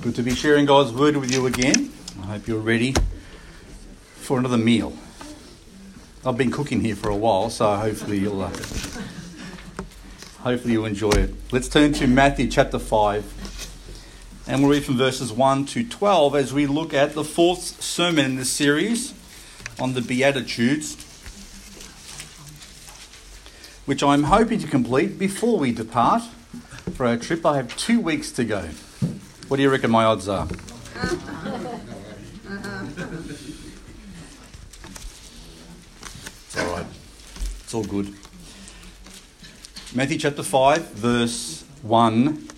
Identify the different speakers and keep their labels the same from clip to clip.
Speaker 1: Good to be sharing God's word with you again. I hope you're ready for another meal. I've been cooking here for a while, so hopefully you'll enjoy it. Let's turn to Matthew chapter 5, and we'll read from verses 1 to 12 as we look at the fourth sermon in this series on the Beatitudes, which I'm hoping to complete before we depart for our trip. I have 2 weeks to go. What do you reckon my odds are? It's all right. It's all good. Matthew chapter 5, verse 1.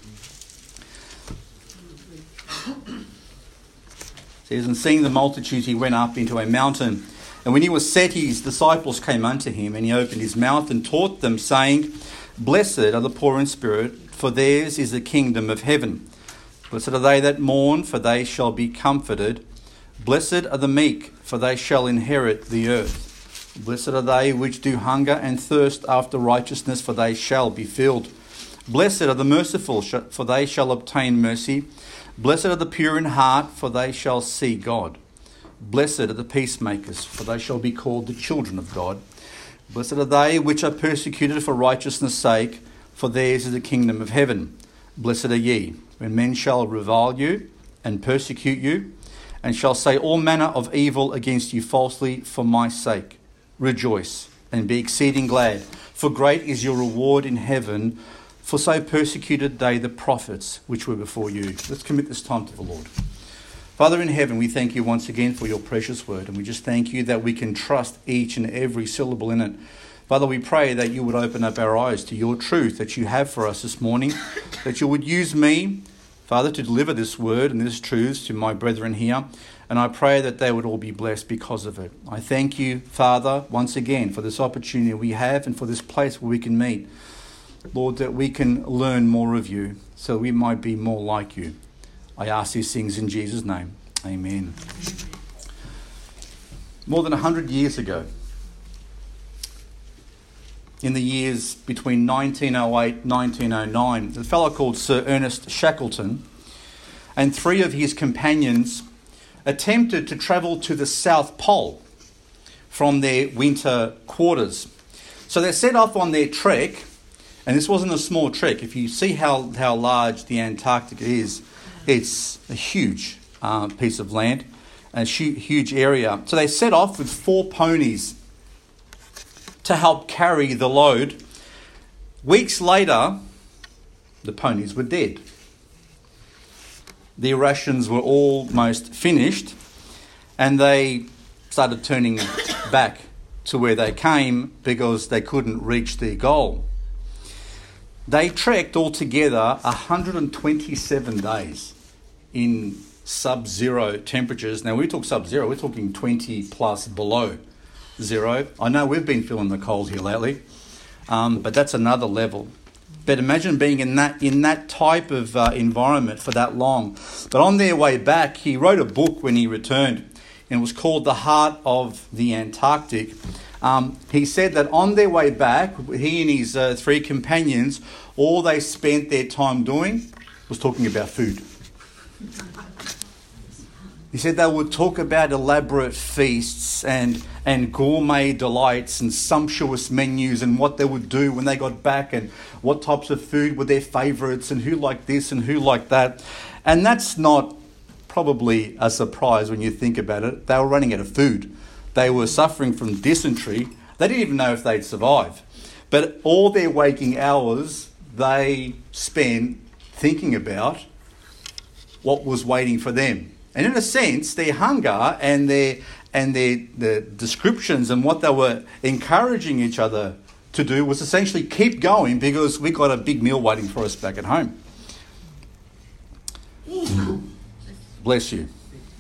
Speaker 1: It says, "And seeing the multitudes, he went up into a mountain. And when he was set, his disciples came unto him, and he opened his mouth and taught them, saying, Blessed are the poor in spirit, for theirs is the kingdom of heaven. Blessed are they that mourn, for they shall be comforted. Blessed are the meek, for they shall inherit the earth. Blessed are they which do hunger and thirst after righteousness, for they shall be filled. Blessed are the merciful, for they shall obtain mercy. Blessed are the pure in heart, for they shall see God. Blessed are the peacemakers, for they shall be called the children of God. Blessed are they which are persecuted for righteousness' sake, for theirs is the kingdom of heaven. Blessed are ye, when men shall revile you and persecute you, and shall say all manner of evil against you falsely for my sake. Rejoice and be exceeding glad, for great is your reward in heaven, for so persecuted they the prophets which were before you." Let's commit this time to the Lord. Father in heaven, we thank you once again for your precious word, and we just thank you that we can trust each and every syllable in it. Father, we pray that you would open up our eyes to your truth that you have for us this morning, that you would use me, Father, to deliver this word and this truth to my brethren here, and I pray that they would all be blessed because of it. I thank you, Father, once again for this opportunity we have and for this place where we can meet. Lord, that we can learn more of you so we might be more like you. I ask these things in Jesus' name. Amen. More than 100 years ago, in the years between 1908 and 1909, a fellow called Sir Ernest Shackleton and 3 of his companions attempted to travel to the South Pole from their winter quarters. So they set off on their trek, and this wasn't a small trek. If you see how large the Antarctic is, it's a huge piece of land, a huge area. So they set off with 4 ponies to help carry the load. Weeks later, the ponies were dead. Their rations were almost finished, and they started turning back to where they came because they couldn't reach their goal. They trekked altogether 127 days in sub-zero temperatures. Now, we talk sub-zero, we're talking 20 plus below zero. I know we've been feeling the cold here lately, but that's another level. But imagine being in that type of environment for that long. But on their way back, he wrote a book when he returned, and it was called The Heart of the Antarctic. He said that on their way back, he and his 3 companions, all they spent their time doing was talking about food. He said they would talk about elaborate feasts and gourmet delights and sumptuous menus and what they would do when they got back and what types of food were their favourites and who liked this and who liked that. And that's not probably a surprise when you think about it. They were running out of food. They were suffering from dysentery. They didn't even know if they'd survive. But all their waking hours they spent thinking about what was waiting for them. And in a sense, their hunger and the descriptions and what they were encouraging each other to do was essentially keep going because we got a big meal waiting for us back at home. Bless you.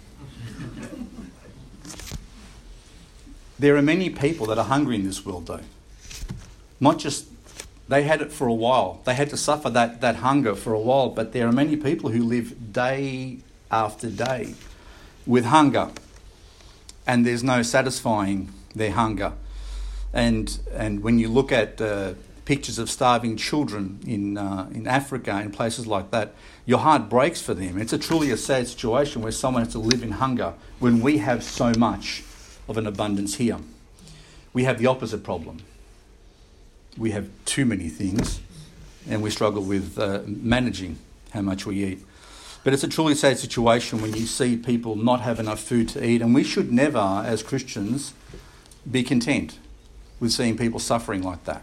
Speaker 1: There are many people that are hungry in this world, though. Not just they had it for a while. They had to suffer that hunger for a while, but there are many people who live day after day with hunger, and there's no satisfying their hunger. And when you look at pictures of starving children in Africa and places like that, your heart breaks for them. It's truly a sad situation where someone has to live in hunger when we have so much of an abundance here. We have the opposite problem. We have too many things and we struggle with managing how much we eat. But it's a truly sad situation when you see people not have enough food to eat, and we should never, as Christians, be content with seeing people suffering like that.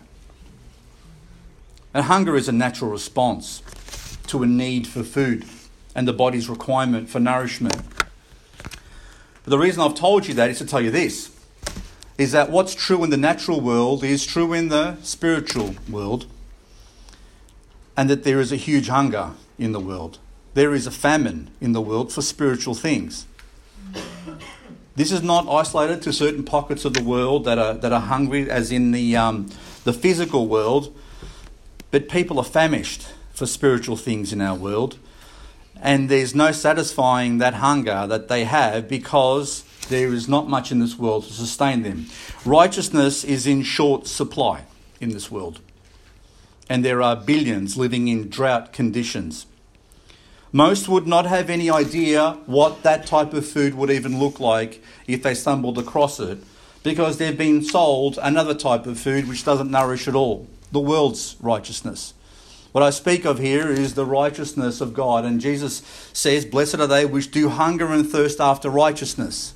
Speaker 1: And hunger is a natural response to a need for food and the body's requirement for nourishment. But the reason I've told you that is to tell you this, is that what's true in the natural world is true in the spiritual world, and that there is a huge hunger in the world. There is a famine in the world for spiritual things. This is not isolated to certain pockets of the world that are hungry, as in the physical world, but people are famished for spiritual things in our world, and there's no satisfying that hunger that they have because there is not much in this world to sustain them. Righteousness is in short supply in this world, and there are billions living in drought conditions. Most would not have any idea what that type of food would even look like if they stumbled across it, because they've been sold another type of food which doesn't nourish at all, the world's righteousness. What I speak of here is the righteousness of God, and Jesus says, "Blessed are they which do hunger and thirst after righteousness."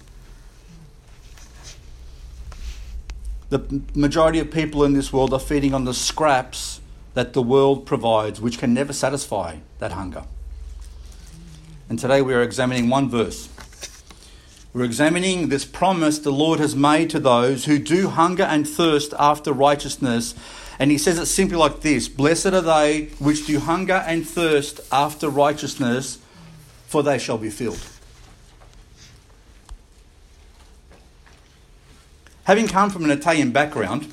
Speaker 1: The majority of people in this world are feeding on the scraps that the world provides, which can never satisfy that hunger. And today we are examining one verse. We're examining this promise the Lord has made to those who do hunger and thirst after righteousness. And he says it simply like this: "Blessed are they which do hunger and thirst after righteousness, for they shall be filled." Having come from an Italian background,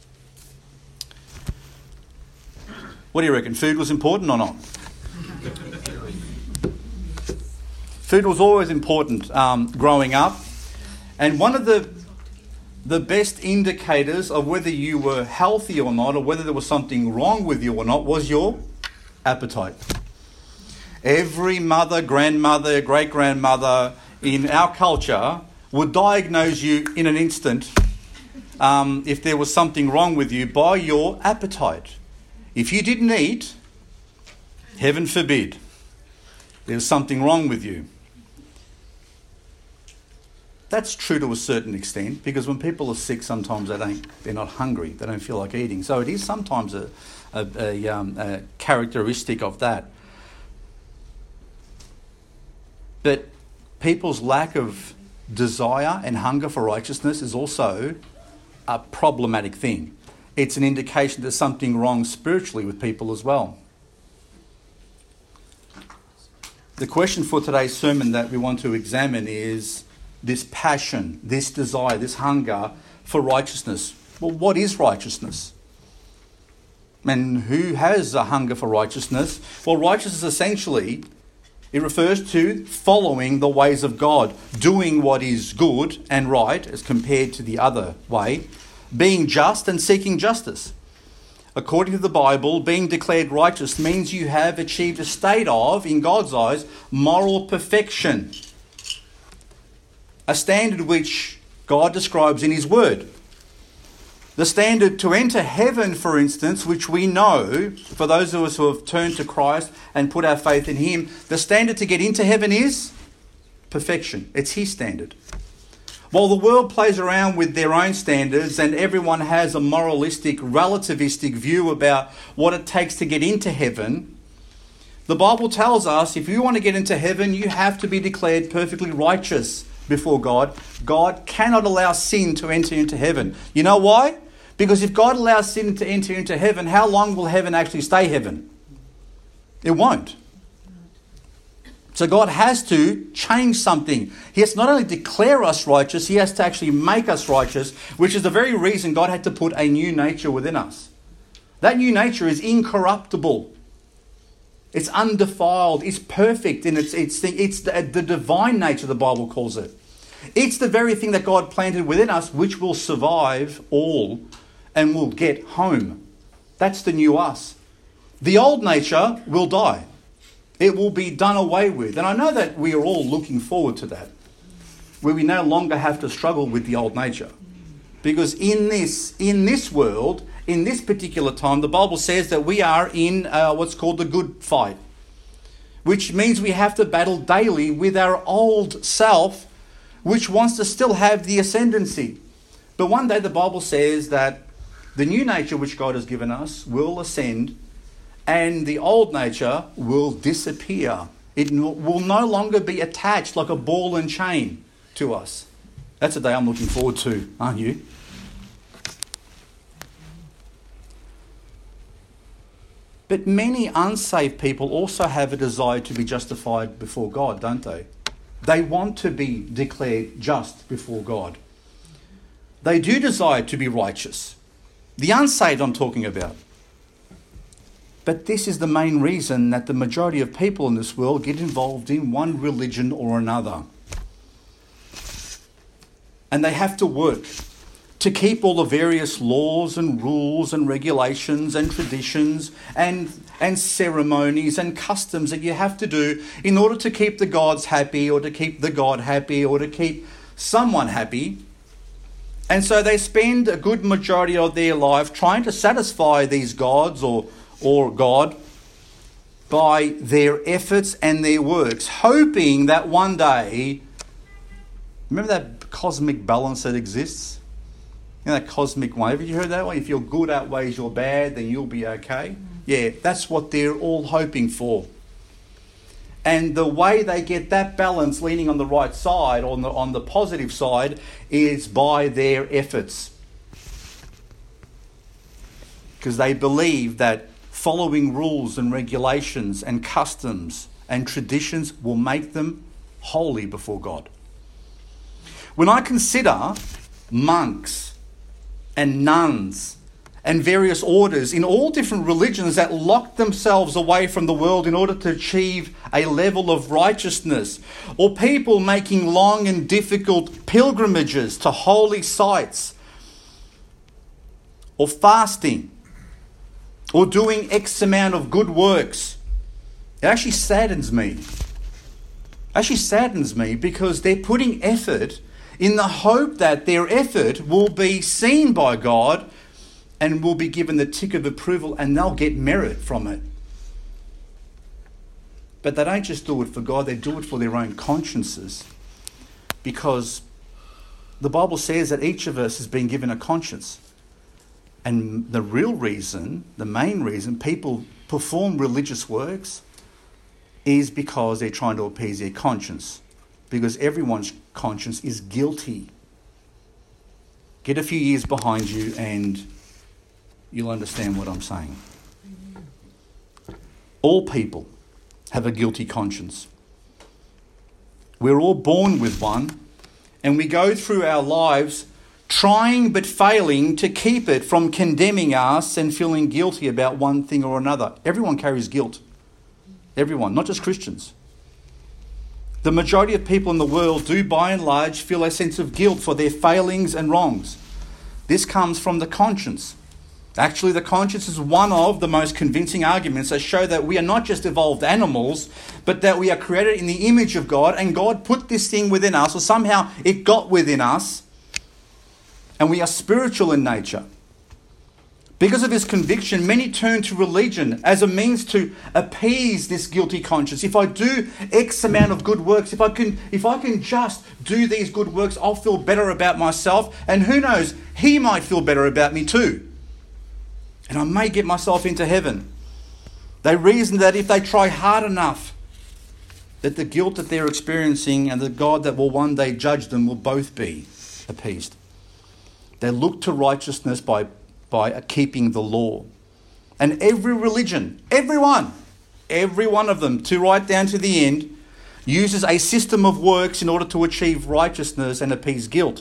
Speaker 1: what do you reckon? Food was important or not? Food was always important growing up. And one of the best indicators of whether you were healthy or not, or whether there was something wrong with you or not, was your appetite. Every mother, grandmother, great-grandmother in our culture would diagnose you in an instant if there was something wrong with you by your appetite. If you didn't eat, heaven forbid, there's something wrong with you. That's true to a certain extent, because when people are sick, sometimes they're not hungry, they don't feel like eating. So it is sometimes a characteristic of that. But people's lack of desire and hunger for righteousness is also a problematic thing. It's an indication there's something wrong spiritually with people as well. The question for today's sermon that we want to examine is this passion, this desire, this hunger for righteousness. Well, what is righteousness? And who has a hunger for righteousness? Well, righteousness essentially, it refers to following the ways of God, doing what is good and right as compared to the other way, being just and seeking justice. According to the Bible, being declared righteous means you have achieved a state of, in God's eyes, moral perfection. A standard which God describes in his word. The standard to enter heaven, for instance, which we know, for those of us who have turned to Christ and put our faith in him, the standard to get into heaven is perfection. It's his standard. While the world plays around with their own standards and everyone has a moralistic, relativistic view about what it takes to get into heaven, the Bible tells us if you want to get into heaven, you have to be declared perfectly righteous before God. God cannot allow sin to enter into heaven. You know why? Because if God allows sin to enter into heaven, how long will heaven actually stay heaven? It won't. So God has to change something. He has to not only declare us righteous, he has to actually make us righteous, which is the very reason God had to put a new nature within us. That new nature is incorruptible. It's undefiled. It's perfect in its thing. It's the divine nature, the Bible calls it. It's the very thing that God planted within us, which will survive all and will get home. That's the new us. The old nature will die. It will be done away with. And I know that we are all looking forward to that, where we no longer have to struggle with the old nature. Because in this world, in this particular time, the Bible says that we are in what's called the good fight, which means we have to battle daily with our old self, which wants to still have the ascendancy. But one day the Bible says that the new nature which God has given us will ascend, and the old nature will disappear. It will no longer be attached like a ball and chain to us. That's a day I'm looking forward to, aren't you? But many unsaved people also have a desire to be justified before God, don't they? They want to be declared just before God. They do desire to be righteous. The unsaved I'm talking about. But this is the main reason that the majority of people in this world get involved in one religion or another. And they have to work to keep all the various laws and rules and regulations and traditions and ceremonies and customs that you have to do in order to keep the gods happy, or to keep the God happy, or to keep someone happy. And so they spend a good majority of their life trying to satisfy these gods or God by their efforts and their works, hoping that one day, remember that cosmic balance that exists? You know, that cosmic one. Have you heard that one? If your good outweighs your bad, then you'll be okay. Yeah, that's what they're all hoping for. And the way they get that balance leaning on the right side, on the positive side, is by their efforts. Because they believe that following rules and regulations and customs and traditions will make them holy before God. When I consider monks and nuns and various orders in all different religions that lock themselves away from the world in order to achieve a level of righteousness, or people making long and difficult pilgrimages to holy sites, or fasting, or doing X amount of good works, it actually saddens me. Because they're putting effort in the hope that their effort will be seen by God and will be given the tick of approval, and they'll get merit from it. But they don't just do it for God, they do it for their own consciences. Because the Bible says that each of us has been given a conscience. And the real reason, the main reason people perform religious works is because they're trying to appease their conscience. Because everyone's conscience is guilty. Get a few years behind you and you'll understand what I'm saying. All people have a guilty conscience. We're all born with one, and we go through our lives trying but failing to keep it from condemning us and feeling guilty about one thing or another. Everyone carries guilt. Everyone, not just Christians. The majority of people in the world do, by and large, feel a sense of guilt for their failings and wrongs. This comes from the conscience. Actually, the conscience is one of the most convincing arguments that show that we are not just evolved animals, but that we are created in the image of God, and God put this thing within us, or somehow it got within us, and we are spiritual in nature. Because of this conviction, many turn to religion as a means to appease this guilty conscience. If I do X amount of good works, if I can just do these good works, I'll feel better about myself. And who knows, he might feel better about me too. And I may get myself into heaven. They reason that if they try hard enough, that the guilt that they're experiencing and the God that will one day judge them will both be appeased. They look to righteousness by keeping the law. And every religion, every one of them, to right down to the end, uses a system of works in order to achieve righteousness and appease guilt.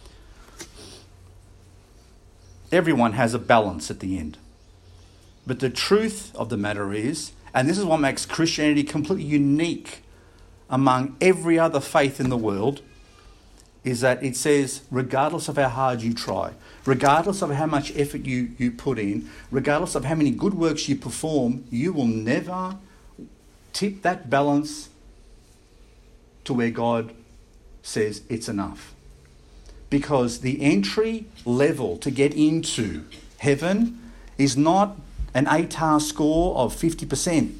Speaker 1: Everyone has a balance at the end. But the truth of the matter is, and this is what makes Christianity completely unique among every other faith in the world, is that it says, regardless of how hard you try, regardless of how much effort you put in, regardless of how many good works you perform, you will never tip that balance to where God says it's enough. Because the entry level to get into heaven is not an ATAR score of 50%.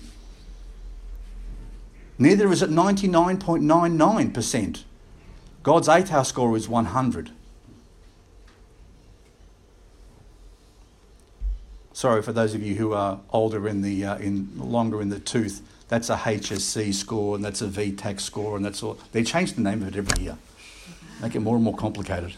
Speaker 1: Neither is it 99.99%. God's ATAR score is 100. Sorry for those of you who are older longer in the tooth. That's a HSC score, and that's a VTAC score, and that's all. They change the name of it every year. Make it more and more complicated.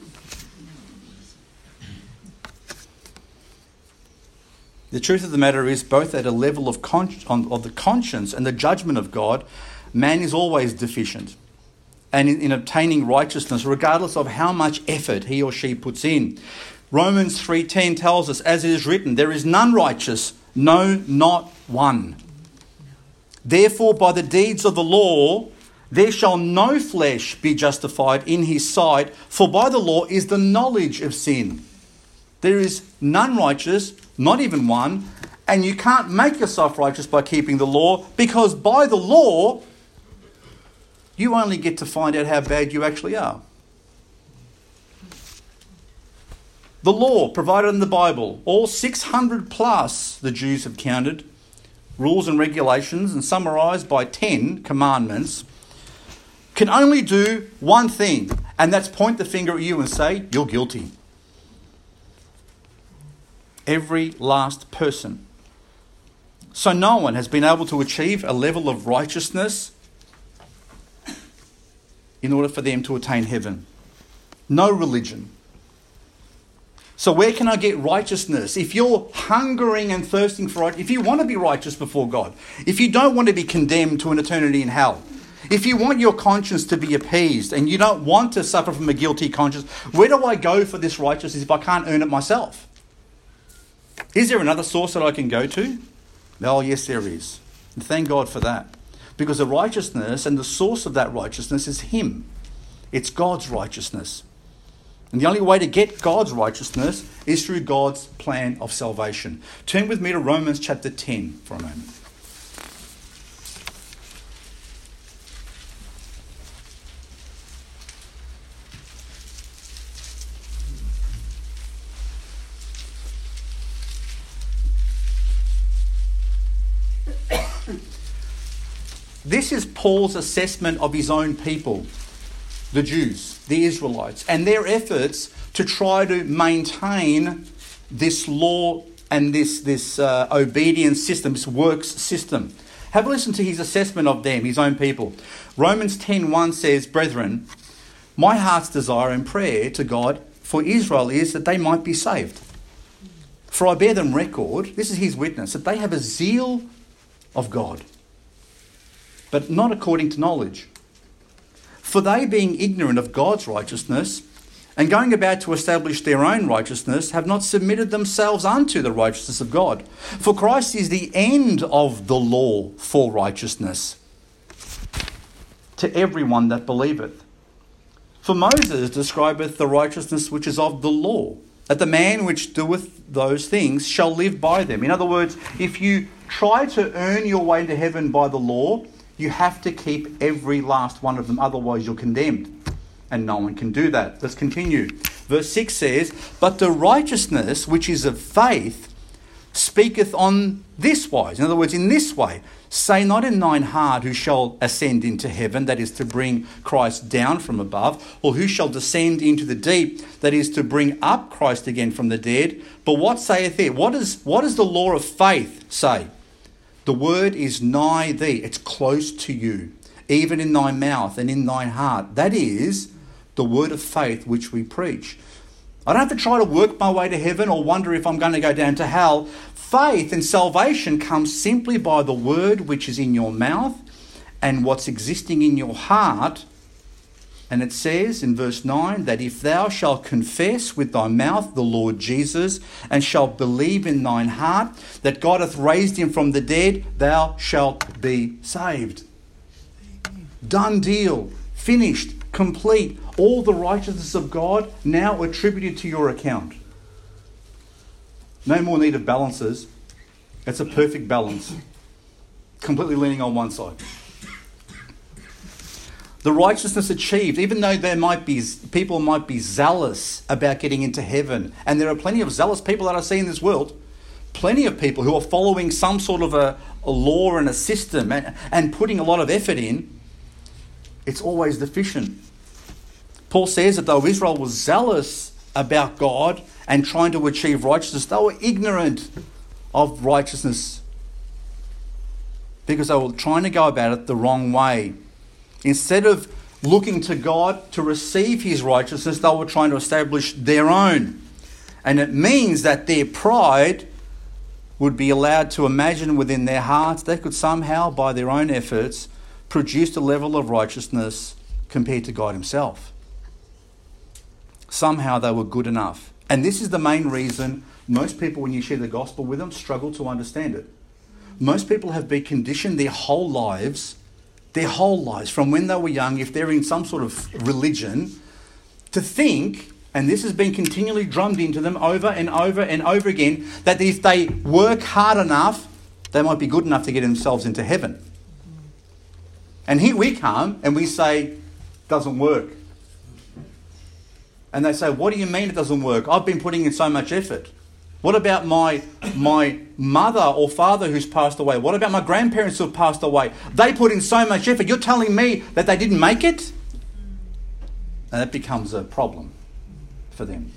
Speaker 1: The truth of the matter is, both at a level of the conscience and the judgment of God, man is always deficient. And in obtaining righteousness, regardless of how much effort he or she puts in. Romans 3:10 tells us, as it is written, there is none righteous, no, not one. Therefore, by the deeds of the law, there shall no flesh be justified in his sight, for by the law is the knowledge of sin. There is none righteous, not even one, and you can't make yourself righteous by keeping the law, because by the law, you only get to find out how bad you actually are. The law provided in the Bible, all 600 plus the Jews have counted, rules and regulations, and summarised by 10 commandments, can only do one thing, and that's point the finger at you and say, you're guilty. Every last person. So no one has been able to achieve a level of righteousness in order for them to attain heaven. No religion. So where can I get righteousness? If you're hungering and thirsting for righteousness, if you want to be righteous before God, if you don't want to be condemned to an eternity in hell, if you want your conscience to be appeased and you don't want to suffer from a guilty conscience, where do I go for this righteousness if I can't earn it myself? Is there another source that I can go to? Oh, yes, there is. And thank God for that. Because the righteousness and the source of that righteousness is Him. It's God's righteousness. And the only way to get God's righteousness is through God's plan of salvation. Turn with me to Romans chapter 10 for a moment. This is Paul's assessment of his own people, the Jews, the Israelites, and their efforts to try to maintain this law and this obedience system, this works system. Have a listen to his assessment of them, his own people. Romans 10:1 says, "Brethren, my heart's desire and prayer to God for Israel is that they might be saved. For I bear them record," this is his witness, "that they have a zeal of God, but not according to knowledge. For they, being ignorant of God's righteousness, and going about to establish their own righteousness, have not submitted themselves unto the righteousness of God. For Christ is the end of the law for righteousness to everyone that believeth. For Moses describeth the righteousness which is of the law, that the man which doeth those things shall live by them." In other words, if you try to earn your way to heaven by the law, you have to keep every last one of them, otherwise you're condemned. And no one can do that. Let's continue. Verse 6 says, "But the righteousness which is of faith speaketh on this wise." In other words, in this way, "Say not in thine heart, who shall ascend into heaven," that is to bring Christ down from above, "or who shall descend into the deep," that is to bring up Christ again from the dead. But what saith it? What does the law of faith say? "The word is nigh thee," it's close to you, "even in thy mouth and in thine heart." That is the word of faith which we preach. I don't have to try to work my way to heaven or wonder if I'm going to go down to hell. Faith and salvation comes simply by the word which is in your mouth and what's existing in your heart. And it says in verse 9 that if thou shalt confess with thy mouth the Lord Jesus and shalt believe in thine heart that God hath raised him from the dead, thou shalt be saved. Done deal. finished, complete, all the righteousness of God now attributed to your account. No more need of balances. It's a perfect balance. Completely leaning on one side. The righteousness achieved, even though people might be zealous about getting into heaven, and there are plenty of zealous people that I see in this world, plenty of people who are following some sort of a law and a system and putting a lot of effort in, it's always deficient. Paul says that though Israel was zealous about God and trying to achieve righteousness, they were ignorant of righteousness because they were trying to go about it the wrong way. Instead of looking to God to receive his righteousness, they were trying to establish their own. And it means that their pride would be allowed to imagine within their hearts they could somehow, by their own efforts, produce a level of righteousness compared to God himself. Somehow they were good enough. And this is the main reason most people, when you share the gospel with them, struggle to understand it. Most people have been conditioned their whole lives, from when they were young, if they're in some sort of religion, to think, and this has been continually drummed into them over and over and over again, that if they work hard enough, they might be good enough to get themselves into heaven. And here we come and we say, doesn't work. And they say, what do you mean it doesn't work? I've been putting in so much effort. What about my mother or father who's passed away? What about my grandparents who have passed away? They put in so much effort. You're telling me that they didn't make it? And that becomes a problem for them.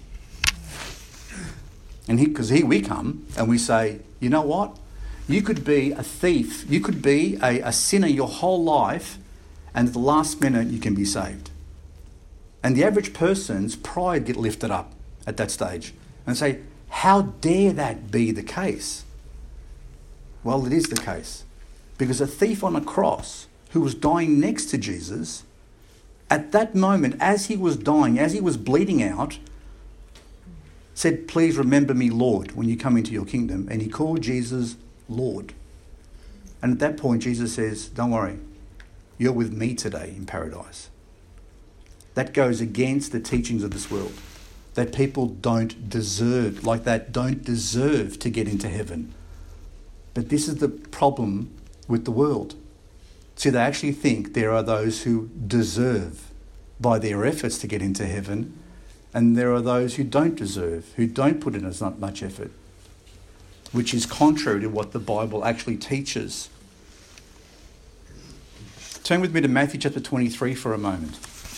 Speaker 1: And because here we come and we say, you know what? You could be a thief. You could be a sinner your whole life, and at the last minute you can be saved. And the average person's pride get lifted up at that stage and say, how dare that be the case? Well, it is the case. Because a thief on a cross who was dying next to Jesus, at that moment, as he was dying, as he was bleeding out, said, please remember me, Lord, when you come into your kingdom. And he called Jesus Lord. And at that point, Jesus says, don't worry, you're with me today in paradise. That goes against the teachings of this world. That people don't deserve to get into heaven. But this is the problem with the world. See, they actually think there are those who deserve by their efforts to get into heaven, and there are those who don't deserve, who don't put in as much effort, which is contrary to what the Bible actually teaches. Turn with me to Matthew chapter 23 for a moment.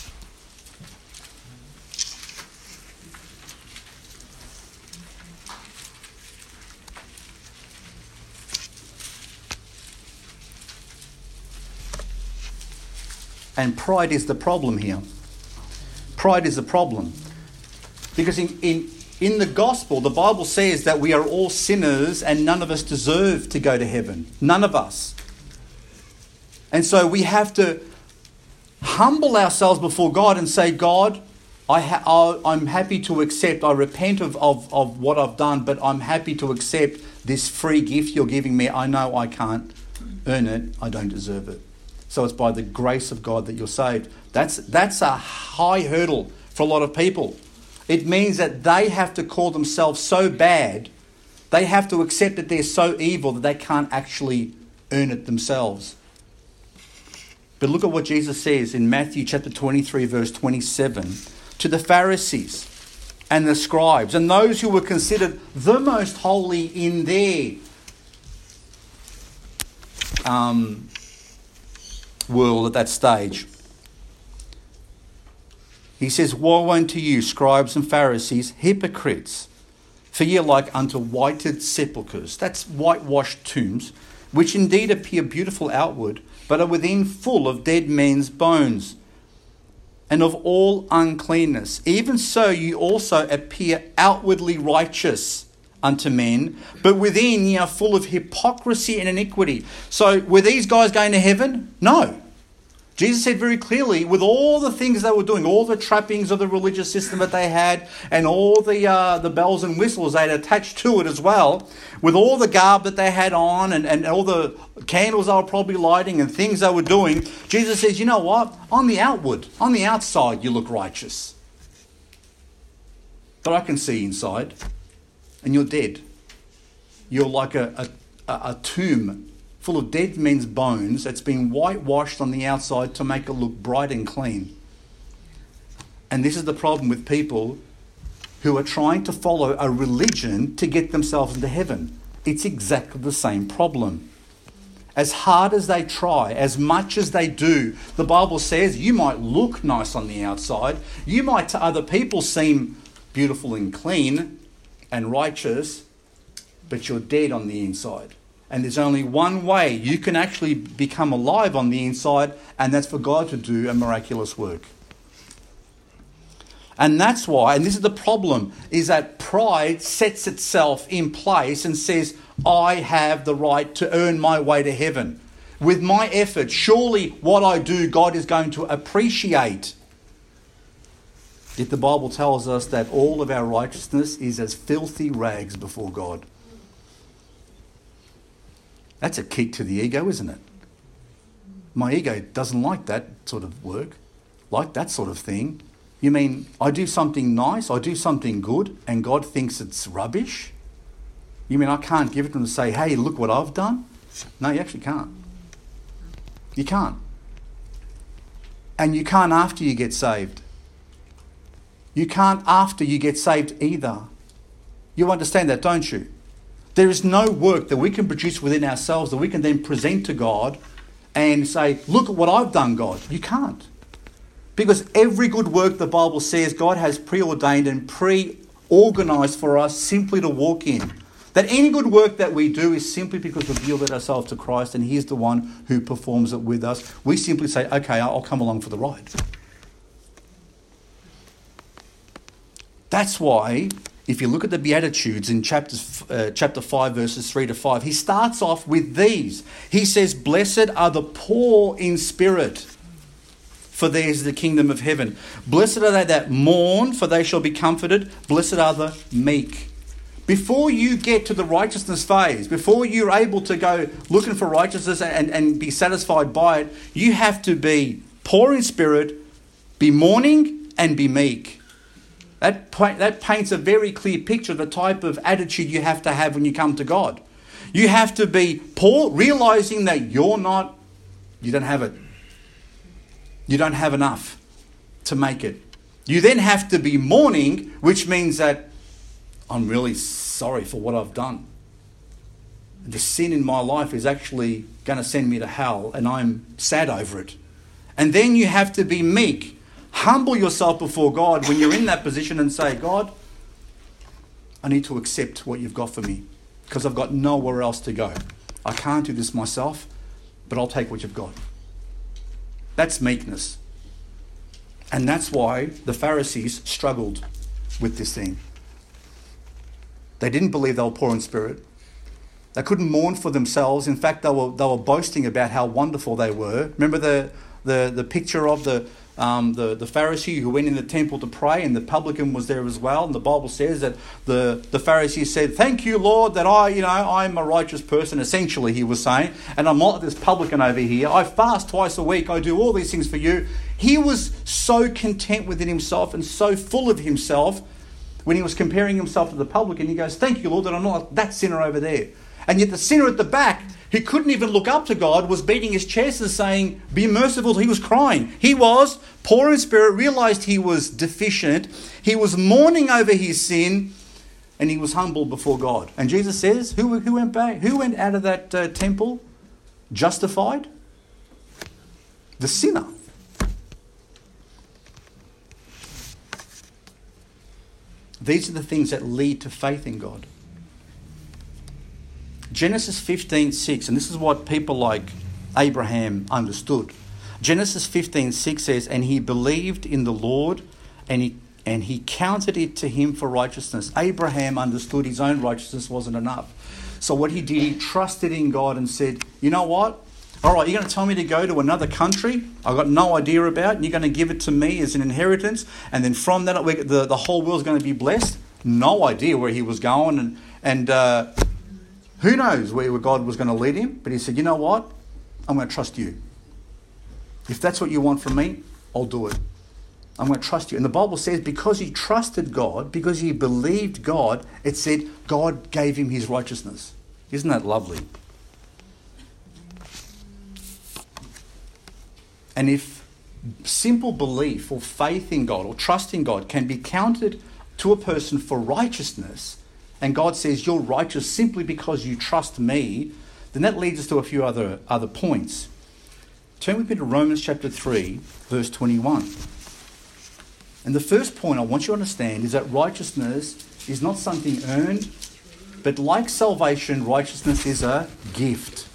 Speaker 1: And pride is the problem here. Pride is the problem. Because in the gospel, the Bible says that we are all sinners and none of us deserve to go to heaven. None of us. And so we have to humble ourselves before God and say, God, I'm happy to accept. I repent of what I've done, but I'm happy to accept this free gift you're giving me. I know I can't earn it. I don't deserve it. So it's by the grace of God that you're saved. That's a high hurdle for a lot of people. It means that they have to call themselves so bad, they have to accept that they're so evil that they can't actually earn it themselves. But look at what Jesus says in Matthew chapter 23, verse 27, to the Pharisees and the scribes and those who were considered the most holy in their world at that stage. He says, woe unto you, scribes and Pharisees, hypocrites, for ye are like unto whited sepulchres, that's whitewashed tombs, which indeed appear beautiful outward, but are within full of dead men's bones, and of all uncleanness. Even so you also appear outwardly righteous unto men, but within ye are full of hypocrisy and iniquity. So were these guys going to heaven? No. Jesus said very clearly, with all the things they were doing, all the trappings of the religious system that they had, and all the bells and whistles they had attached to it as well, with all the garb that they had on, and all the candles they were probably lighting and things they were doing, Jesus says, you know what? On the outside, you look righteous. But I can see inside, and you're dead. You're like a tomb full of dead men's bones that's been whitewashed on the outside to make it look bright and clean. And this is the problem with people who are trying to follow a religion to get themselves into heaven. It's exactly the same problem. As hard as they try, as much as they do, the Bible says you might look nice on the outside, you might to other people seem beautiful and clean and righteous, but you're dead on the inside. And there's only one way you can actually become alive on the inside, and that's for God to do a miraculous work. And that's why, and this is the problem, is that pride sets itself in place and says, I have the right to earn my way to heaven. With my effort, surely what I do, God is going to appreciate. Yet the Bible tells us that all of our righteousness is as filthy rags before God. That's a kick to the ego, isn't it? My ego doesn't like that sort of work, like that sort of thing. You mean I do something nice, I do something good, and God thinks it's rubbish? You mean I can't give it to him and say, hey, look what I've done? No, you actually can't. You can't. And you can't after you get saved. You can't after you get saved either. You understand that, don't you? There is no work that we can produce within ourselves that we can then present to God and say, look at what I've done, God. You can't. Because every good work, the Bible says, God has preordained and pre-organised for us simply to walk in. That any good work that we do is simply because we've yielded ourselves to Christ and He's the one who performs it with us. We simply say, okay, I'll come along for the ride. That's why, if you look at the Beatitudes in chapter 5, verses 3 to 5, he starts off with these. He says, blessed are the poor in spirit, for theirs is the kingdom of heaven. Blessed are they that mourn, for they shall be comforted. Blessed are the meek. Before you get to the righteousness phase, before you're able to go looking for righteousness and be satisfied by it, you have to be poor in spirit, be mourning, and be meek. That paints a very clear picture of the type of attitude you have to have when you come to God. You have to be poor, realizing that you don't have it. You don't have enough to make it. You then have to be mourning, which means that I'm really sorry for what I've done. The sin in my life is actually going to send me to hell, and I'm sad over it. And then you have to be meek. Humble yourself before God when you're in that position and say, God, I need to accept what you've got for me because I've got nowhere else to go. I can't do this myself, but I'll take what you've got. That's meekness. And that's why the Pharisees struggled with this thing. They didn't believe they were poor in spirit. They couldn't mourn for themselves. In fact, they were boasting about how wonderful they were. Remember the picture of the Pharisee who went in the temple to pray, and the publican was there as well. And the Bible says that the Pharisee said, thank you, Lord, that I'm a righteous person, essentially, he was saying, and I'm not this publican over here. I fast twice a week. I do all these things for you. He was so content within himself and so full of himself when he was comparing himself to the publican. He goes, thank you, Lord, that I'm not that sinner over there. And yet the sinner at the back, who couldn't even look up to God, was beating his chest and saying, be merciful. He was crying. He was poor in spirit, realized he was deficient. He was mourning over his sin, and he was humble before God. And Jesus says, who went back? Who went out of that temple justified? The sinner. These are the things that lead to faith in God. Genesis 15:6, and this is what people like Abraham understood. Genesis 15:6 says, and he believed in the Lord, and he counted it to him for righteousness. Abraham understood his own righteousness wasn't enough. So what he did, he trusted in God and said, you know what? All right, you're going to tell me to go to another country I've got no idea about, and you're going to give it to me as an inheritance, and then from that the whole world's going to be blessed? No idea where he was going, and who knows where God was going to lead him, but he said, you know what? I'm going to trust you. If that's what you want from me, I'll do it. I'm going to trust you. And the Bible says because he trusted God, because he believed God, it said God gave him his righteousness. Isn't that lovely? And if simple belief or faith in God or trust in God can be counted to a person for righteousness, and God says you're righteous simply because you trust me, then that leads us to a few other points. Turn with me to Romans chapter 3, verse 21. And the first point I want you to understand is that righteousness is not something earned, but like salvation, righteousness is a gift.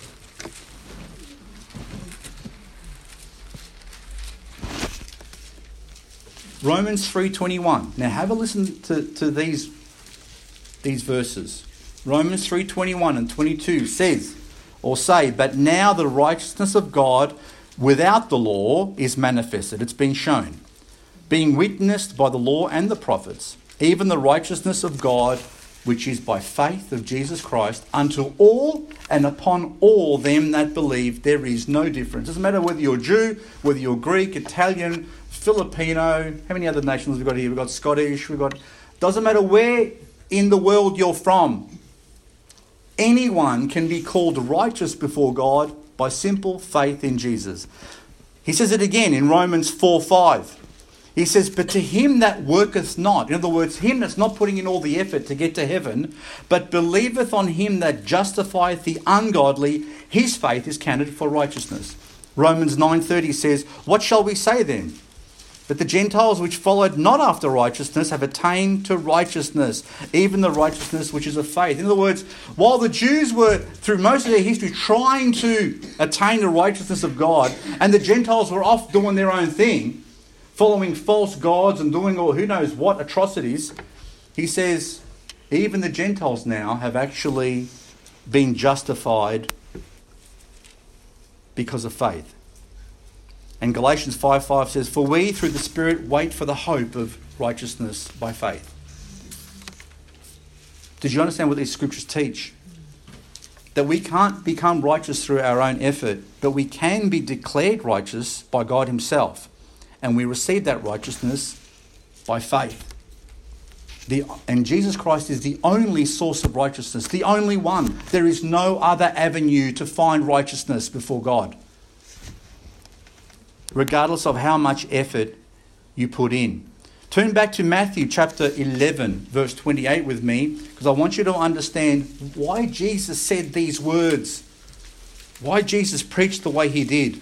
Speaker 1: Romans 3:21. Now have a listen to these verses. Romans 3:21 and 22 says, or say, but now the righteousness of God without the law is manifested. It's been shown, being witnessed by the law and the prophets, even the righteousness of God, which is by faith of Jesus Christ, unto all and upon all them that believe. There is no difference. It doesn't matter whether you're Jew, whether you're Greek, Italian, Filipino, how many other nations we've got here? We've got Scottish, doesn't matter where in the world you're from. Anyone can be called righteous before God by simple faith in Jesus. He says it again in Romans 4:5. He says, but to him that worketh not, in other words, him that's not putting in all the effort to get to heaven, but believeth on him that justifieth the ungodly, his faith is counted for righteousness. Romans 9:30 says, what shall we say then? But the Gentiles which followed not after righteousness have attained to righteousness, even the righteousness which is of faith. In other words, while the Jews were, through most of their history, trying to attain the righteousness of God, and the Gentiles were off doing their own thing, following false gods and doing all who knows what atrocities, he says, even the Gentiles now have actually been justified because of faith. And Galatians 5:5 says, for we through the Spirit wait for the hope of righteousness by faith. Did you understand what these scriptures teach? That we can't become righteous through our own effort, but we can be declared righteous by God himself. And we receive that righteousness by faith. And Jesus Christ is the only source of righteousness, the only one. There is no other avenue to find righteousness before God, regardless of how much effort you put in. Turn back to Matthew chapter 11, verse 28 with me, because I want you to understand why Jesus said these words, why Jesus preached the way he did.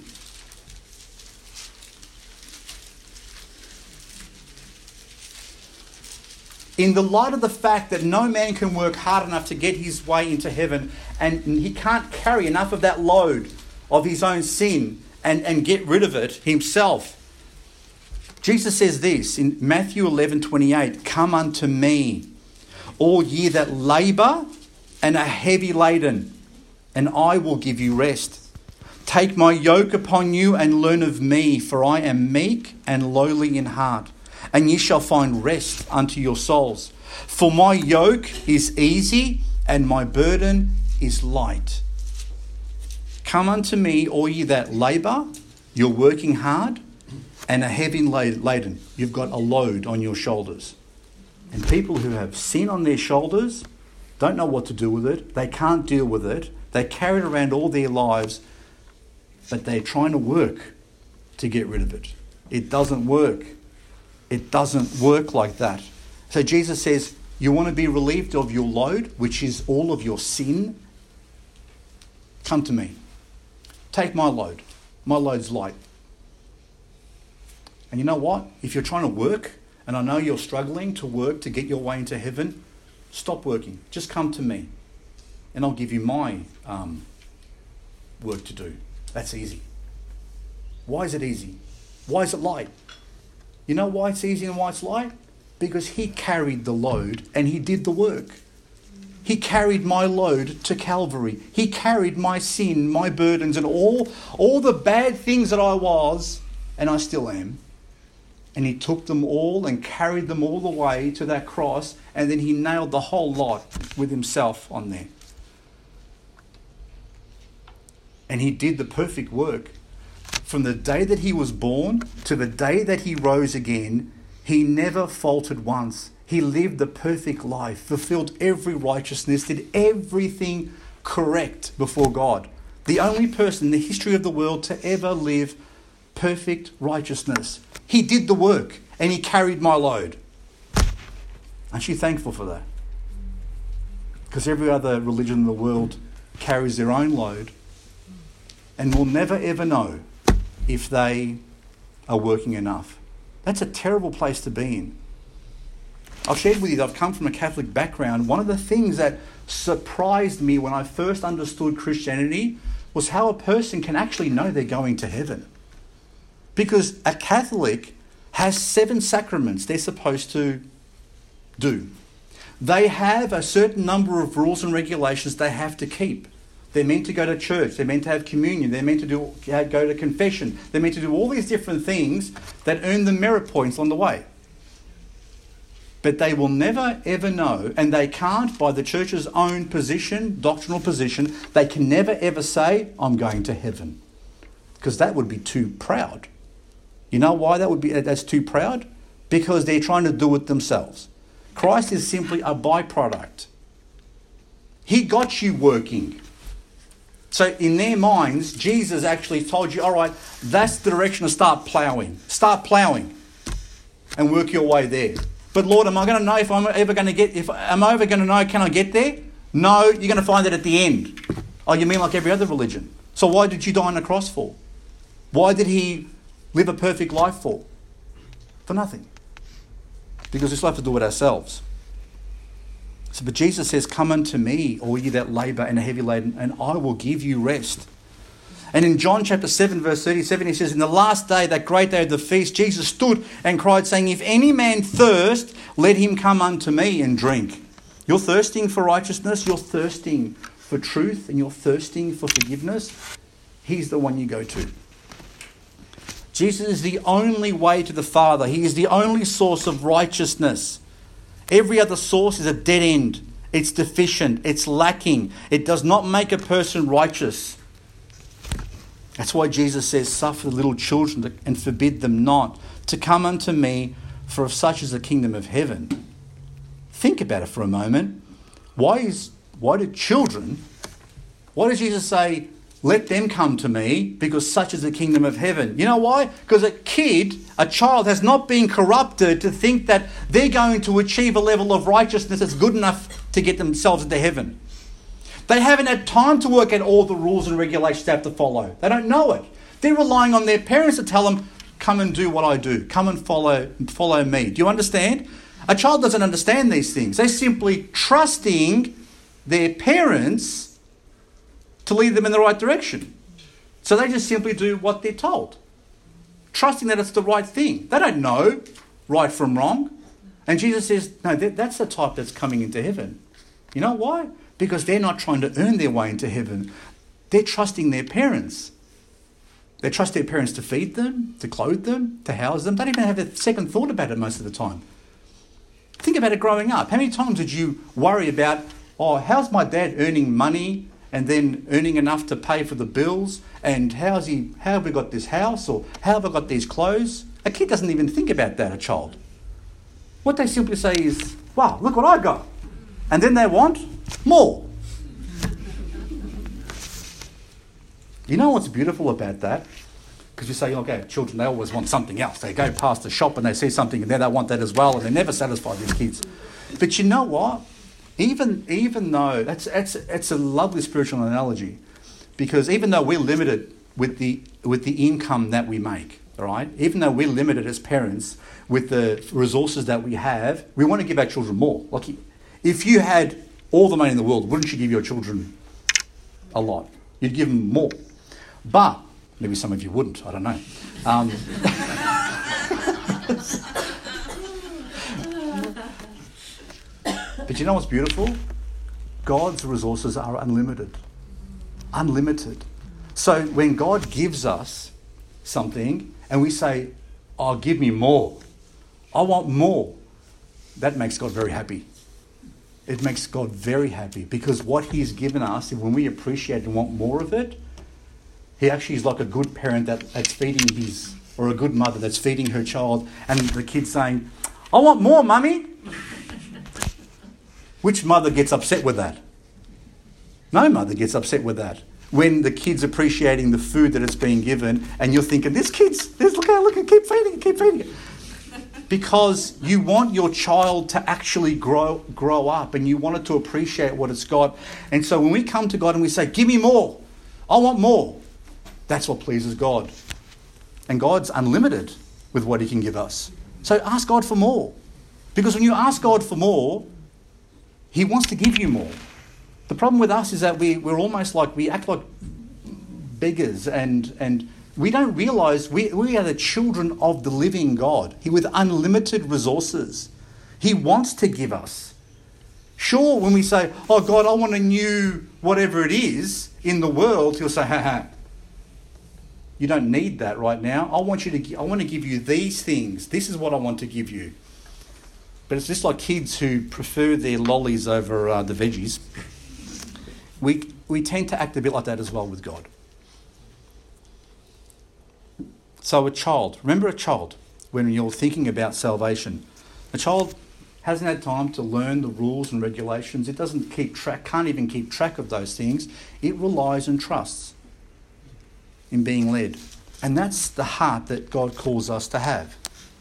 Speaker 1: In the light of the fact that no man can work hard enough to get his way into heaven, and he can't carry enough of that load of his own sin and get rid of it himself. Jesus says this in Matthew 11:28, come unto me, all ye that labour and are heavy laden, and I will give you rest. Take my yoke upon you and learn of me, for I am meek and lowly in heart, and ye shall find rest unto your souls. For my yoke is easy and my burden is light. Come unto me, all ye that labour, you're working hard, and are heavy laden. You've got a load on your shoulders. And people who have sin on their shoulders don't know what to do with it. They can't deal with it. They carry it around all their lives, but they're trying to work to get rid of it. It doesn't work. It doesn't work like that. So Jesus says, you want to be relieved of your load, which is all of your sin? Come to me. Take my load. My load's light. And you know what? If you're trying to work, and I know you're struggling to work to get your way into heaven, stop working. Just come to me. And I'll give you my work to do. That's easy. Why is it easy? Why is it light? You know why it's easy and why it's light? Because he carried the load and he did the work. He carried my load to Calvary. He carried my sin, my burdens, and all the bad things that I was, and I still am. And he took them all and carried them all the way to that cross, and then he nailed the whole lot with himself on there. And he did the perfect work. From the day that he was born to the day that he rose again, he never faltered once. He lived the perfect life, fulfilled every righteousness, did everything correct before God. The only person in the history of the world to ever live perfect righteousness. He did the work and he carried my load. Aren't you thankful for that? Because every other religion in the world carries their own load and will never ever know if they are working enough. That's a terrible place to be in. I've shared with you that I've come from a Catholic background. One of the things that surprised me when I first understood Christianity was how a person can actually know they're going to heaven. Because a Catholic has 7 sacraments they're supposed to do. They have a certain number of rules and regulations they have to keep. They're meant to go to church. They're meant to have communion. They're meant to go to confession. They're meant to do all these different things that earn them merit points on the way. But they will never ever know, and they can't, by the church's own position, doctrinal position, they can never ever say, I'm going to heaven. Because that would be too proud. You know why that's too proud? Because they're trying to do it themselves. Christ is simply a byproduct. He got you working. So in their minds, Jesus actually told you, all right, that's the direction to start ploughing. Start ploughing and work your way there. But Lord, am I going to know can I get there? No, you're going to find that at the end. Oh, you mean like every other religion? So why did you die on the cross for? Why did he live a perfect life for? For nothing. Because we still have to do it ourselves. So, but Jesus says, come unto me, all ye that labour and are heavy laden, and I will give you rest. And in John chapter 7, verse 37, he says, in the last day, that great day of the feast, Jesus stood and cried, saying, if any man thirst, let him come unto me and drink. You're thirsting for righteousness, you're thirsting for truth, and you're thirsting for forgiveness. He's the one you go to. Jesus is the only way to the Father. He is the only source of righteousness. Every other source is a dead end. It's deficient. It's lacking. It does not make a person righteous. That's why Jesus says, suffer the little children and forbid them not to come unto me, for of such is the kingdom of heaven. Think about it for a moment. Why does Jesus say, let them come to me, because such is the kingdom of heaven? You know why? Because a child has not been corrupted to think that they're going to achieve a level of righteousness that's good enough to get themselves into heaven. They haven't had time to work out all the rules and regulations they have to follow. They don't know it. They're relying on their parents to tell them, come and do what I do. Come and follow me. Do you understand? A child doesn't understand these things. They're simply trusting their parents to lead them in the right direction. So they just simply do what they're told, trusting that it's the right thing. They don't know right from wrong. And Jesus says, no, that's the type that's coming into heaven. You know why? Because they're not trying to earn their way into heaven. They're trusting their parents. They trust their parents to feed them, to clothe them, to house them. They don't even have a second thought about it most of the time. Think about it growing up. How many times did you worry about, oh, how's my dad earning money and then earning enough to pay for the bills? And how have we got this house? Or how have I got these clothes? A kid doesn't even think about that, a child. What they simply say is, wow, look what I got. And then they want more. You know what's beautiful about that? Because you say, okay, children, they always want something else. They go past the shop and they see something and then they want that as well, and they're never satisfied, these kids. But you know what? Even though, it's a lovely spiritual analogy, because even though we're limited with the income that we make, all right? Even though we're limited as parents with the resources that we have, we want to give our children more. Like, if you had all the money in the world, wouldn't you give your children a lot? You'd give them more. But, maybe some of you wouldn't, I don't know. But you know what's beautiful? God's resources are unlimited. Unlimited. So when God gives us something and we say, oh, give me more. I want more. That makes God very happy. It makes God very happy because what he's given us, when we appreciate and want more of it, he actually is like a good parent that's feeding his, or a good mother that's feeding her child, and the kid's saying, I want more, mummy. Which mother gets upset with that? No mother gets upset with that. When the kid's appreciating the food that it's being given, and you're thinking, this kid's, look, keep feeding it. Because you want your child to actually grow up, and you want it to appreciate what it's got. And so when we come to God and we say, give me more, I want more, that's what pleases God. And God's unlimited with what he can give us. So ask God for more. Because when you ask God for more, he wants to give you more. The problem with us is that we're almost like, we act like beggars, and we don't realise we are the children of the living God. He with unlimited resources. He wants to give us. Sure, when we say, oh God, I want a new whatever it is in the world, he'll say, ha, you don't need that right now. I want to give you these things. This is what I want to give you. But it's just like kids who prefer their lollies over the veggies. We tend to act a bit like that as well with God. So a child, remember a child, when you're thinking about salvation, a child hasn't had time to learn the rules and regulations. It doesn't can't even keep track of those things. It relies and trusts in being led. And that's the heart that God calls us to have.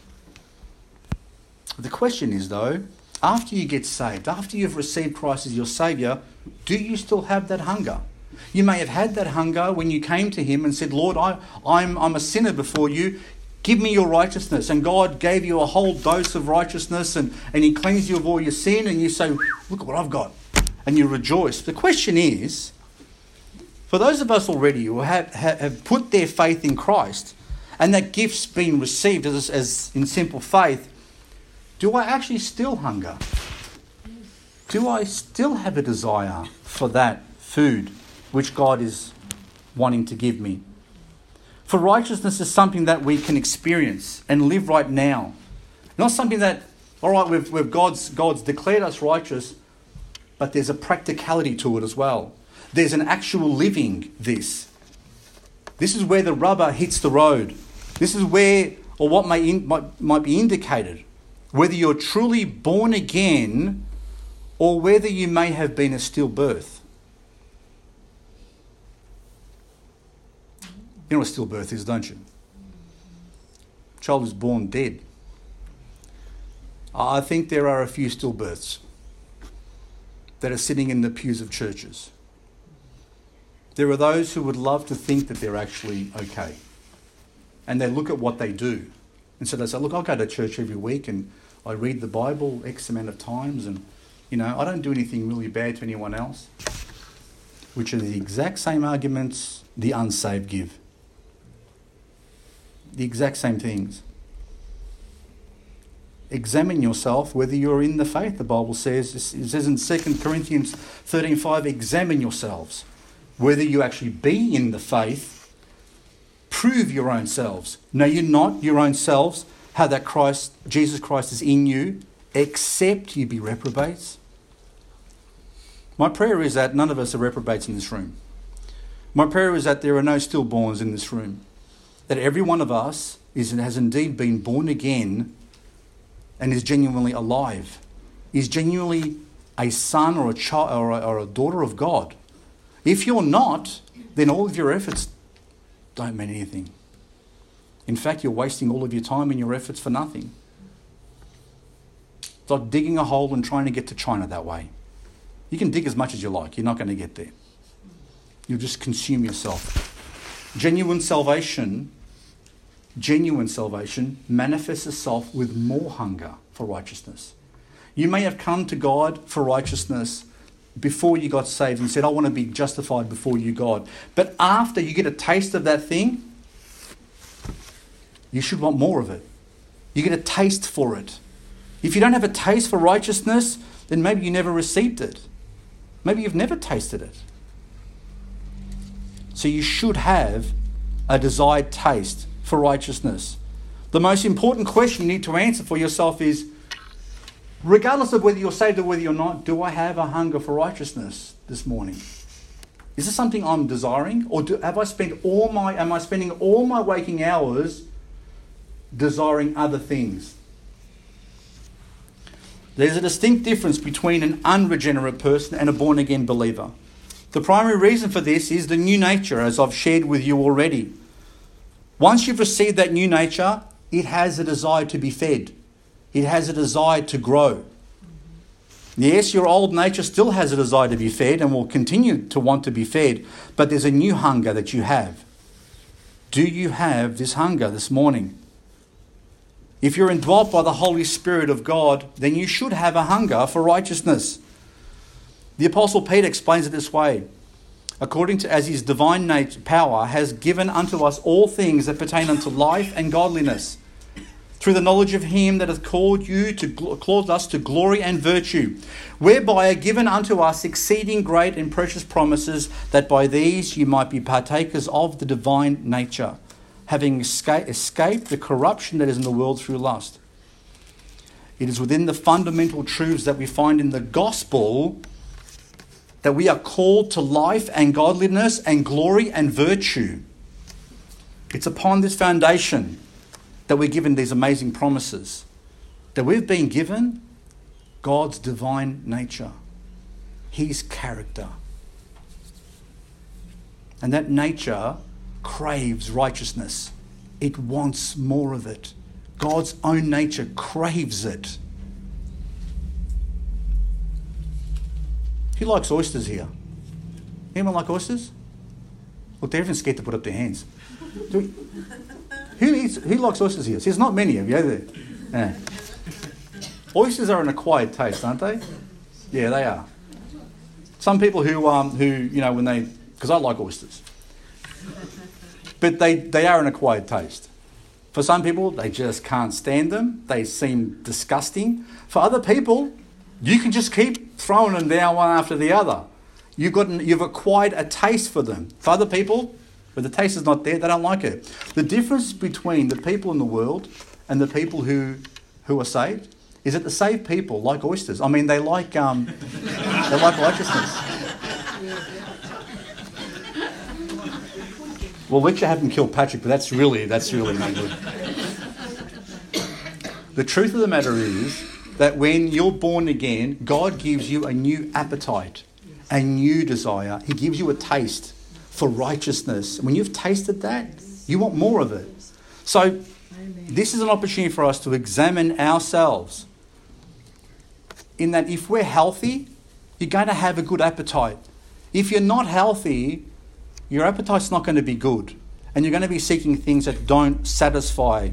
Speaker 1: The question is, though, after you get saved, after you've received Christ as your Saviour, do you still have that hunger? You may have had that hunger when you came to him and said, Lord, I'm a sinner before you. Give me your righteousness. And God gave you a whole dose of righteousness and he cleansed you of all your sin. And you say, look at what I've got. And you rejoice. The question is, for those of us already who have put their faith in Christ and that gift's been received as in simple faith, do I actually still hunger? Do I still have a desire for that food which God is wanting to give me? For righteousness is something that we can experience and live right now. Not something that, all right, we've God's declared us righteous, but there's a practicality to it as well. There's an actual living this. This is where the rubber hits the road. This is where, or what might be indicated, whether you're truly born again or whether you may have been a stillbirth. You know what stillbirth is, don't you? Child is born dead. I think there are a few stillbirths that are sitting in the pews of churches. There are those who would love to think that they're actually okay. And they look at what they do. And so they say, look, I go to church every week and I read the Bible X amount of times and, I don't do anything really bad to anyone else. Which are the exact same arguments the unsaved give. The exact same things. Examine yourself whether you're in the faith, the Bible says. It says in 2 Corinthians 13:5, examine yourselves. Whether you actually be in the faith, prove your own selves. Know you not your own selves, how that Jesus Christ is in you, except you be reprobates. My prayer is that none of us are reprobates in this room. My prayer is that there are no stillborns in this room. That every one of us has indeed been born again and is genuinely alive. Is genuinely a son or a child or a daughter of God. If you're not, then all of your efforts don't mean anything. In fact, you're wasting all of your time and your efforts for nothing. It's like digging a hole and trying to get to China that way. You can dig as much as you like. You're not going to get there. You'll just consume yourself. Genuine salvation manifests itself with more hunger for righteousness. You may have come to God for righteousness before you got saved and said, I want to be justified before you, God. But after you get a taste of that thing, you should want more of it. You get a taste for it. If you don't have a taste for righteousness, then maybe you never received it. Maybe you've never tasted it. So you should have a desired taste for righteousness. The most important question you need to answer for yourself is, regardless of whether you're saved or whether you're not, do I have a hunger for righteousness this morning? Is this something I'm desiring? Or am I spending all my waking hours desiring other things? There's a distinct difference between an unregenerate person and a born-again believer. The primary reason for this is the new nature, as I've shared with you already. Once you've received that new nature, it has a desire to be fed. It has a desire to grow. Yes, your old nature still has a desire to be fed and will continue to want to be fed, but there's a new hunger that you have. Do you have this hunger this morning? If you're indwelt by the Holy Spirit of God, then you should have a hunger for righteousness. The Apostle Peter explains it this way. According to as his divine nature, power has given unto us all things that pertain unto life and godliness, through the knowledge of him that hath called us to glory and virtue, whereby are given unto us exceeding great and precious promises, that by these you might be partakers of the divine nature, having escaped the corruption that is in the world through lust. It is within the fundamental truths that we find in the gospel that we are called to life and godliness and glory and virtue. It's upon this foundation that we're given these amazing promises, that we've been given God's divine nature, his character. And that nature craves righteousness. It wants more of it. God's own nature craves it. Who likes oysters here? Anyone like oysters? Look, they're even scared to put up their hands. Who likes oysters here? See, there's not many of you, are there? Yeah. Oysters are an acquired taste, aren't they? Yeah, they are. Some people who when they, because I like oysters, but they are an acquired taste. For some people, they just can't stand them. They seem disgusting. For other people, you can just keep throwing them down one after the other. You've acquired a taste for them. For other people, but the taste is not there, they don't like it. The difference between the people in the world and the people who are saved is that the saved people like oysters. I mean, they like righteousness. Well, let you haven't killed Patrick, but that's really not good. The truth of the matter is that when you're born again, God gives you a new appetite, a new desire. He gives you a taste for righteousness. When you've tasted that, you want more of it. So this is an opportunity for us to examine ourselves, in that if we're healthy, you're going to have a good appetite. If you're not healthy, your appetite's not going to be good, and you're going to be seeking things that don't satisfy.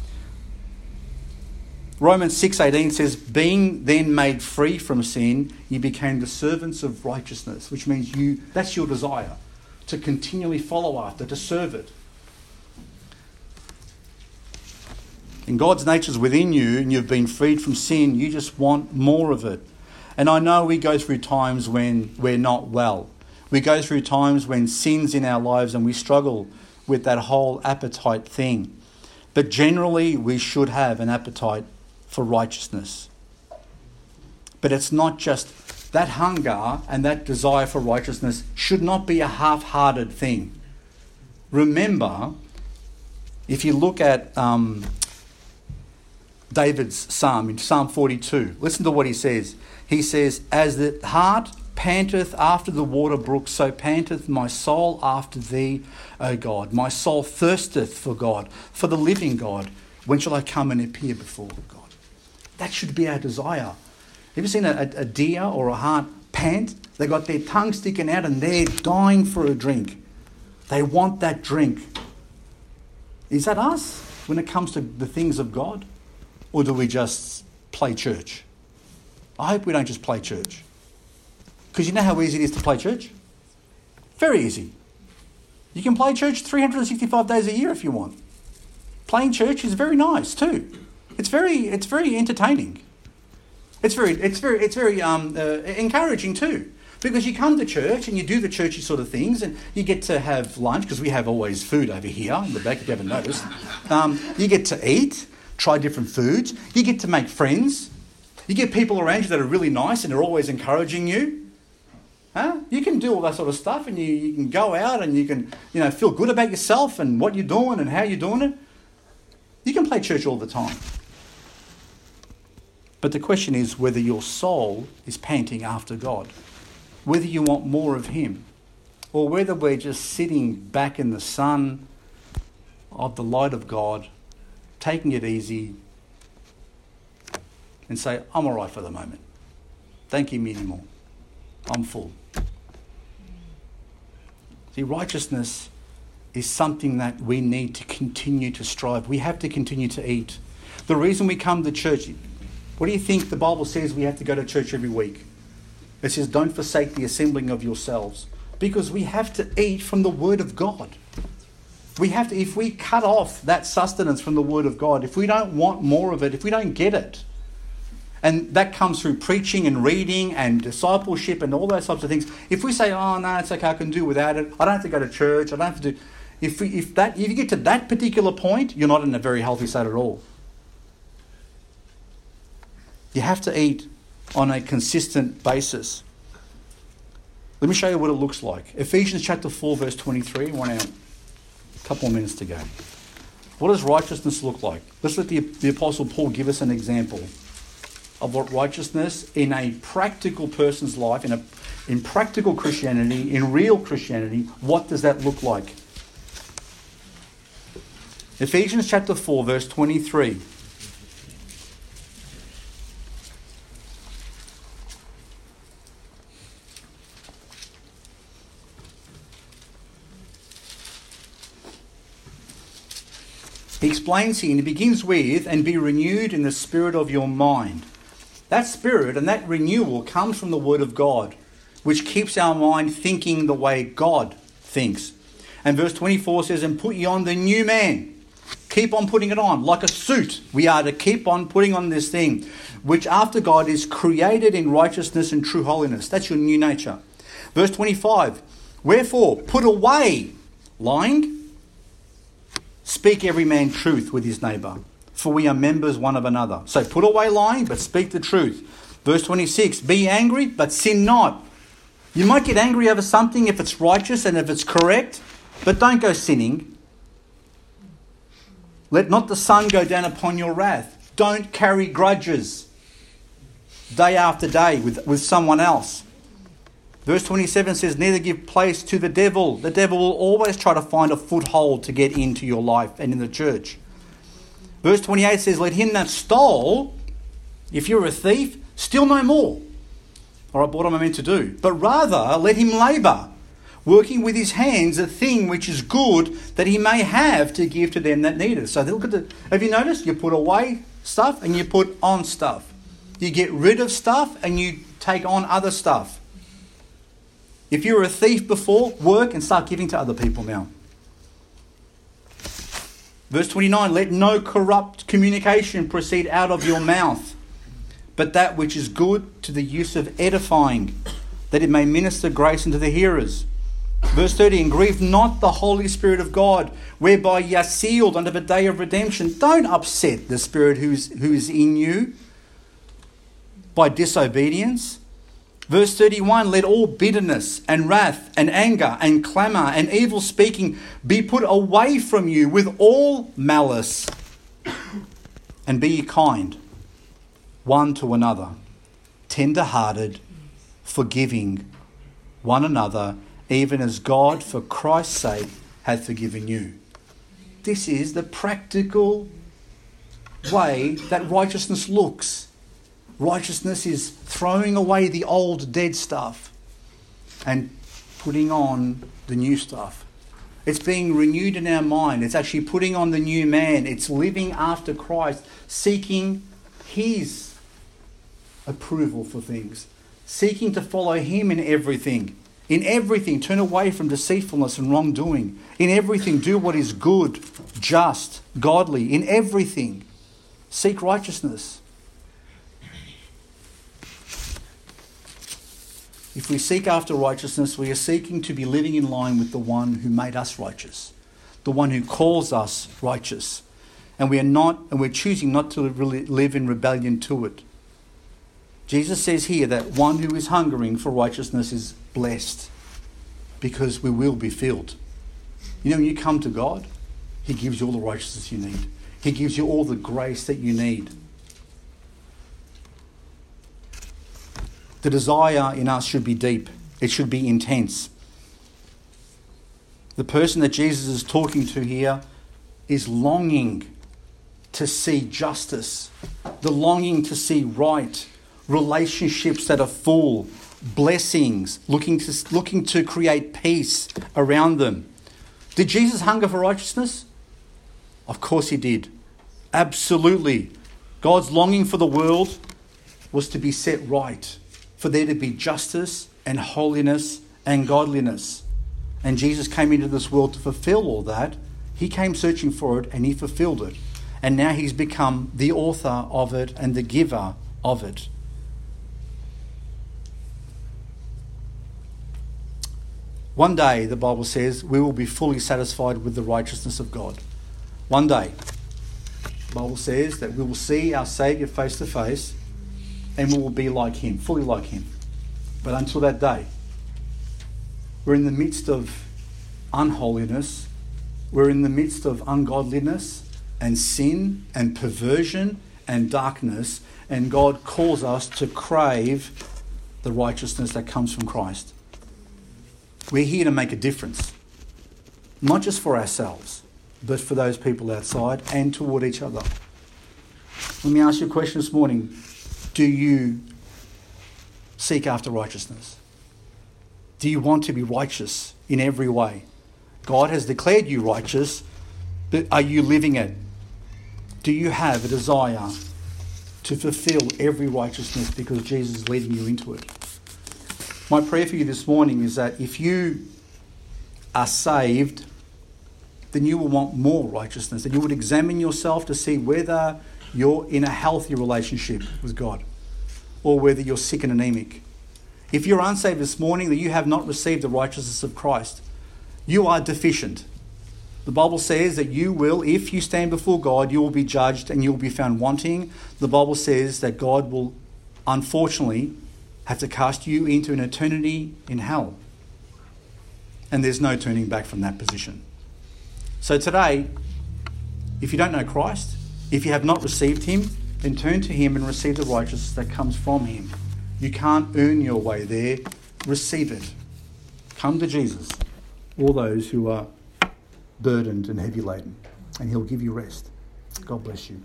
Speaker 1: Romans 6:18 says, being then made free from sin, you became the servants of righteousness, which means that's your desire, to continually follow after, to serve it. And God's nature is within you, and you've been freed from sin. You just want more of it. And I know we go through times when we're not well. We go through times when sin's in our lives and we struggle with that whole appetite thing. But generally, we should have an appetite for righteousness. But it's not just that hunger, and that desire for righteousness should not be a half-hearted thing. Remember, if you look at David's psalm, in Psalm 42, listen to what he says. He says, as the hart panteth after the water brook, so panteth my soul after thee, O God. My soul thirsteth for God, for the living God. When shall I come and appear before God? That should be our desire. Have you seen a deer or a hart pant? They got their tongue sticking out and they're dying for a drink. They want that drink. Is that us when it comes to the things of God? Or do we just play church? I hope we don't just play church. Because you know how easy it is to play church? Very easy. You can play church 365 days a year if you want. Playing church is very nice too. It's very entertaining. It's very encouraging too. Because you come to church and you do the churchy sort of things and you get to have lunch, because we have always food over here in the back, if you haven't noticed. You get to eat, try different foods. You get to make friends. You get people around you that are really nice and are always encouraging you. You can do all that sort of stuff, and you can go out and you can, feel good about yourself and what you're doing and how you're doing it. You can play church all the time. But the question is whether your soul is panting after God, whether you want more of him, or whether we're just sitting back in the sun of the light of God, taking it easy, and say, I'm all right for the moment. Don't give me any more. I'm full. See, righteousness is something that we need to continue to strive. We have to continue to eat. The reason we come to church, what do you think the Bible says we have to go to church every week? It says, don't forsake the assembling of yourselves. Because we have to eat from the Word of God. We have to, if we cut off that sustenance from the Word of God, if we don't want more of it, if we don't get it, and that comes through preaching and reading and discipleship and all those types of things. If we say, oh, no, it's okay, I can do without it. I don't have to go to church. I don't have to do... If you get to that particular point, you're not in a very healthy state at all. You have to eat on a consistent basis. Let me show you what it looks like. Ephesians chapter 4, verse 23. A couple of minutes to go. What does righteousness look like? Let's let the Apostle Paul give us an example of what righteousness in a practical person's life, in practical Christianity, in real Christianity, what does that look like? Ephesians chapter 4, verse 23. He explains here, and he begins with, and be renewed in the spirit of your mind. That spirit and that renewal comes from the Word of God, which keeps our mind thinking the way God thinks. And verse 24 says, and put ye on the new man. Keep on putting it on. Like a suit, we are to keep on putting on this thing, which after God is created in righteousness and true holiness. That's your new nature. Verse 25, wherefore put away lying. Speak every man truth with his neighbour, for we are members one of another. So put away lying, but speak the truth. Verse 26, be angry, but sin not. You might get angry over something if it's righteous and if it's correct, but don't go sinning. Let not the sun go down upon your wrath. Don't carry grudges day after day with someone else. Verse 27 says, neither give place to the devil. The devil will always try to find a foothold to get into your life and in the church. Verse 28 says, let him that stole, if you're a thief, steal no more. All right, what am I meant to do? But rather, let him labour, working with his hands a thing which is good, that he may have to give to them that need it. So look at have you noticed? You put away stuff and you put on stuff. You get rid of stuff and you take on other stuff. If you were a thief before, work and start giving to other people now. Verse 29, let no corrupt communication proceed out of your mouth, but that which is good to the use of edifying, that it may minister grace unto the hearers. Verse 30, and grieve not the Holy Spirit of God, whereby ye are sealed unto the day of redemption. Don't upset the Spirit who is in you by disobedience. Verse 31, let all bitterness and wrath and anger and clamour and evil speaking be put away from you with all malice. And be ye kind one to another, tender-hearted, forgiving one another, even as God for Christ's sake hath forgiven you. This is the practical way that righteousness looks. Righteousness is throwing away the old dead stuff and putting on the new stuff. It's being renewed in our mind. It's actually putting on the new man. It's living after Christ, seeking his approval for things, seeking to follow him in everything. In everything, turn away from deceitfulness and wrongdoing. In everything, do what is good, just, godly. In everything, seek righteousness. If we seek after righteousness, we are seeking to be living in line with the one who made us righteous, the one who calls us righteous. And we're choosing not to really live in rebellion to it. Jesus says here that one who is hungering for righteousness is blessed, because we will be filled. You know, when you come to God, he gives you all the righteousness you need. He gives you all the grace that you need. The desire in us should be deep. It should be intense. The person that Jesus is talking to here is longing to see justice, the longing to see right, relationships that are full, blessings, looking to create peace around them. Did Jesus hunger for righteousness? Of course he did. Absolutely. God's longing for the world was to be set right, for there to be justice and holiness and godliness. And Jesus came into this world to fulfill all that. He came searching for it and he fulfilled it. And now he's become the author of it and the giver of it. One day, the Bible says, we will be fully satisfied with the righteousness of God. One day, the Bible says that we will see our Saviour face to face and we will be like him, fully like him. But until that day, we're in the midst of unholiness, we're in the midst of ungodliness and sin and perversion and darkness, and God calls us to crave the righteousness that comes from Christ. We're here to make a difference, not just for ourselves, but for those people outside and toward each other. Let me ask you a question this morning. Do you seek after righteousness? Do you want to be righteous in every way? God has declared you righteous, but are you living it? Do you have a desire to fulfill every righteousness because Jesus is leading you into it? My prayer for you this morning is that if you are saved, then you will want more righteousness, and you would examine yourself to see whether you're in a healthy relationship with God or whether you're sick and anemic. If you're unsaved this morning, that you have not received the righteousness of Christ, you are deficient. The Bible says that you will, if you stand before God, you will be judged and you will be found wanting. The Bible says that God will, unfortunately, have to cast you into an eternity in hell. And there's no turning back from that position. So today, if you don't know Christ, if you have not received him, then turn to him and receive the righteousness that comes from him. You can't earn your way there. Receive it. Come to Jesus, all those who are burdened and heavy laden, and he'll give you rest. God bless you.